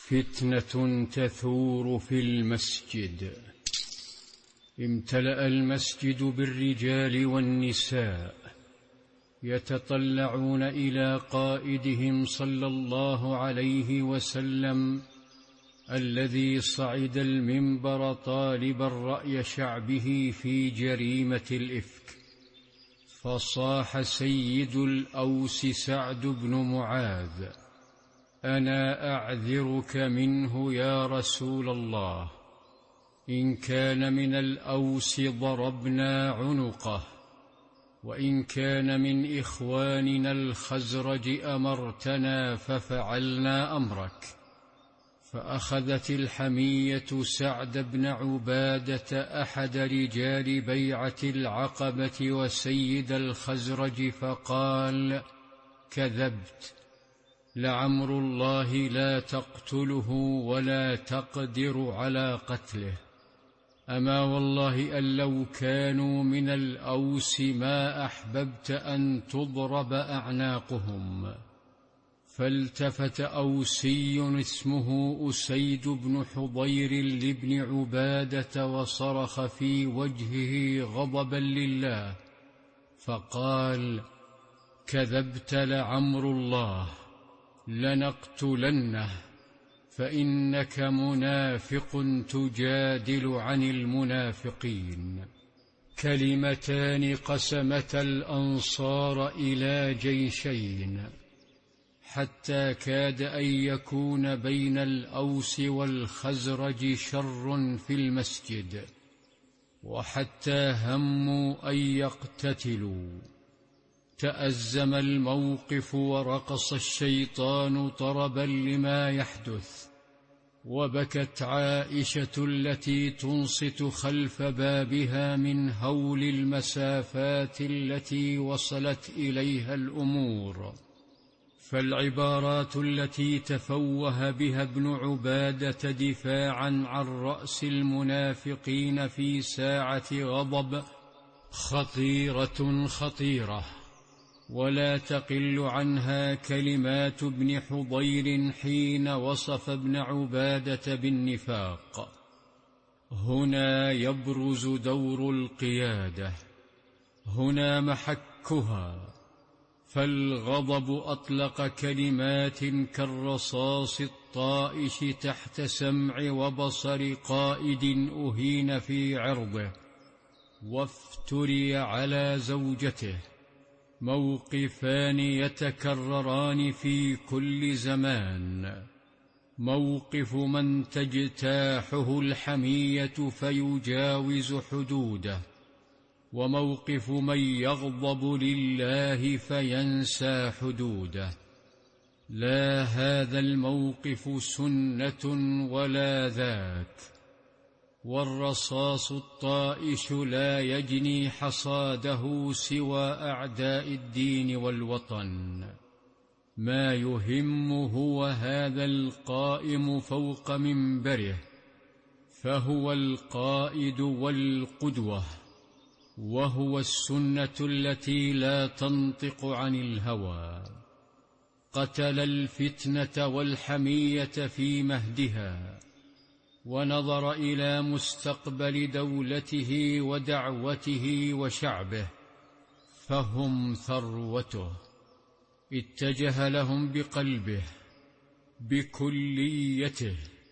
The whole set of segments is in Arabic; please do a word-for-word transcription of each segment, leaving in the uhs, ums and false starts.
فتنة تثور في المسجد. امتلأ المسجد بالرجال والنساء يتطلعون إلى قائدهم صلى الله عليه وسلم الذي صعد المنبر طالبا رأي شعبه في جريمة الإفك. فصاح سيد الأوس سعد بن معاذ: أنا أعذرك منه يا رسول الله، إن كان من الأوس ضربنا عنقه، وإن كان من إخواننا الخزرج أمرتنا ففعلنا أمرك. فأخذت الحمية سعد بن عبادة أحد رجال بيعة العقبة وسيد الخزرج فقال: كذبت، لعمر الله لا تقتله ولا تقدر على قتله، أما والله أن لو كانوا من الأوس ما أحببت أن تضرب أعناقهم. فالتفت أوسي اسمه أسيد بن حضير لابن عبادة وصرخ في وجهه غضبا لله فقال: كذبت، لعمر الله لنقتلنه، فإنك منافق تجادل عن المنافقين. كلمتان قسمتا الأنصار إلى جيشين، حتى كاد أن يكون بين الأوس والخزرج شر في المسجد، وحتى هموا أن يقتتلوا. تأزم الموقف ورقص الشيطان طربا لما يحدث، وبكت عائشة التي تنصت خلف بابها من هول المسافات التي وصلت إليها الأمور. فالعبارات التي تفوه بها ابن عبادة دفاعا عن رأس المنافقين في ساعة غضب خطيرة خطيرة، ولا تقل عنها كلمات ابن حضير حين وصف ابن عبادة بالنفاق. هنا يبرز دور القيادة، هنا محكها. فالغضب أطلق كلمات كالرصاص الطائش تحت سمع وبصر قائد أهين في عرضه وافتري على زوجته. موقفان يتكرران في كل زمان: موقف من تجتاحه الحمية فيجاوز حدوده، وموقف من يغضب لله فينسى حدوده. لا هذا الموقف سنة ولا ذاك، والرصاص الطائش لا يجني حصاده سوى أعداء الدين والوطن. ما يهم هو هذا القائم فوق منبره، فهو القائد والقدوة، وهو السنة التي لا تنطق عن الهوى. قتل الفتنة والحمية في مهدها، ونظر إلى مستقبل دولته ودعوته وشعبه، فهم ثروته. اتجه لهم بقلبه بكليته،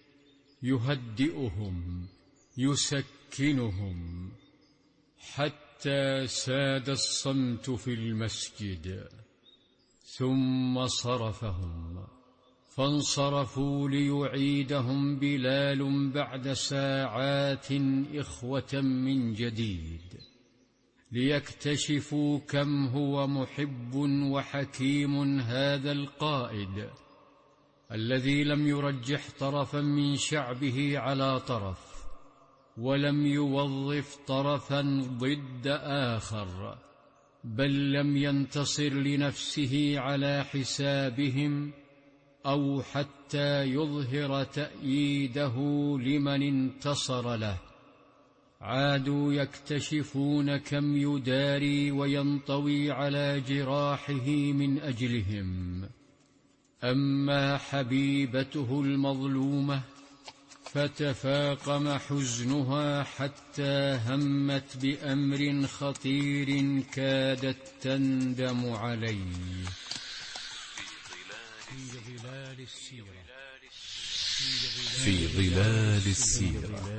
يهدئهم يسكنهم، حتى ساد الصمت في المسجد. ثم صرفهم، فانصرفوا ليعيدهم بلال بعد ساعات إخوة من جديد، ليكتشفوا كم هو محب وحكيم هذا القائد الذي لم يرجح طرفا من شعبه على طرف، ولم يوظف طرفا ضد آخر، بل لم ينتصر لنفسه على حسابهم أو حتى يظهر تأييده لمن انتصر له. عادوا يكتشفون كم يداري وينطوي على جراحه من أجلهم. أما حبيبته المظلومة فتفاقم حزنها حتى همت بأمر خطير كادت تندم عليه. في ظلال السيرة